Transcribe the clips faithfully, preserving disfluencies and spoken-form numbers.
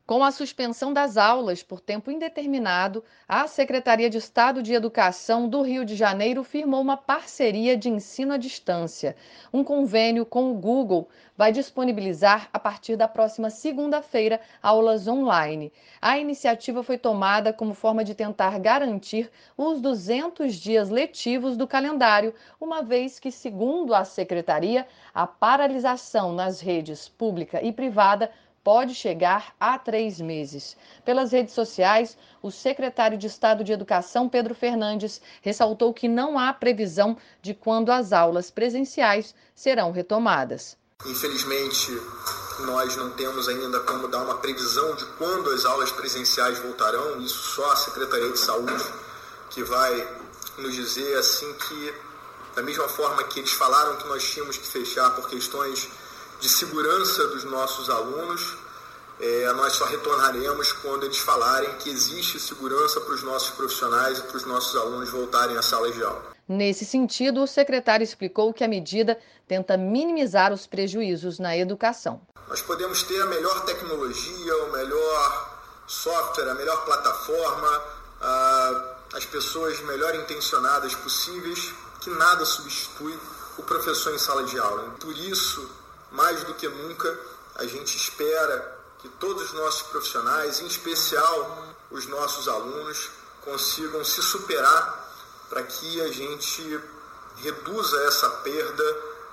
Com a suspensão das aulas por tempo indeterminado, a Secretaria de Estado de Educação do Rio de Janeiro firmou uma parceria de ensino à distância. Um convênio com o Google vai disponibilizar, a partir da próxima segunda-feira, aulas online. A iniciativa foi tomada como forma de tentar garantir os duzentos dias letivos do calendário, uma vez que, segundo a Secretaria, a paralisação nas redes pública e privada pode chegar a três meses. Pelas redes sociais, o secretário de Estado de Educação, Pedro Fernandes, ressaltou que não há previsão de quando as aulas presenciais serão retomadas. Infelizmente, nós não temos ainda como dar uma previsão de quando as aulas presenciais voltarão. Isso só a Secretaria de Saúde que vai nos dizer, assim que, da mesma forma que eles falaram que nós tínhamos que fechar por questões de segurança dos nossos alunos, é, nós só retornaremos quando eles falarem que existe segurança para os nossos profissionais e para os nossos alunos voltarem às salas de aula. Nesse sentido, o secretário explicou que a medida tenta minimizar os prejuízos na educação. Nós podemos ter a melhor tecnologia, o melhor software, a melhor plataforma, a, as pessoas melhor intencionadas possíveis, que nada substitui o professor em sala de aula. Por isso, mais do que nunca, a gente espera que todos os nossos profissionais, em especial os nossos alunos, consigam se superar para que a gente reduza essa perda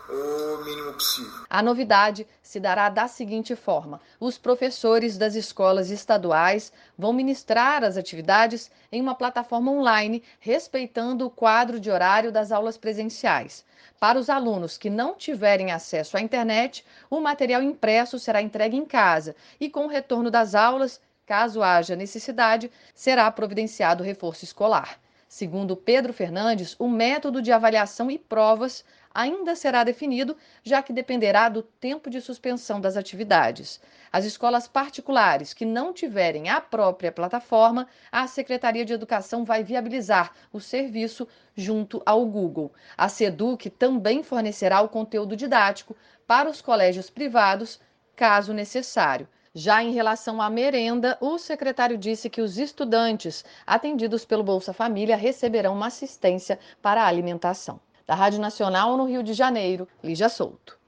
o mínimo possível. A novidade se dará da seguinte forma: os professores das escolas estaduais vão ministrar as atividades em uma plataforma online, respeitando o quadro de horário das aulas presenciais. Para os alunos que não tiverem acesso à internet, o material impresso será entregue em casa e, com o retorno das aulas, caso haja necessidade, será providenciado reforço escolar. Segundo Pedro Fernandes, o método de avaliação e provas ainda será definido, já que dependerá do tempo de suspensão das atividades. As escolas particulares que não tiverem a própria plataforma, a Secretaria de Educação vai viabilizar o serviço junto ao Google. A SEDUC também fornecerá o conteúdo didático para os colégios privados, caso necessário. Já em relação à merenda, o secretário disse que os estudantes atendidos pelo Bolsa Família receberão uma assistência para a alimentação. Da Rádio Nacional no Rio de Janeiro, Lígia Souto.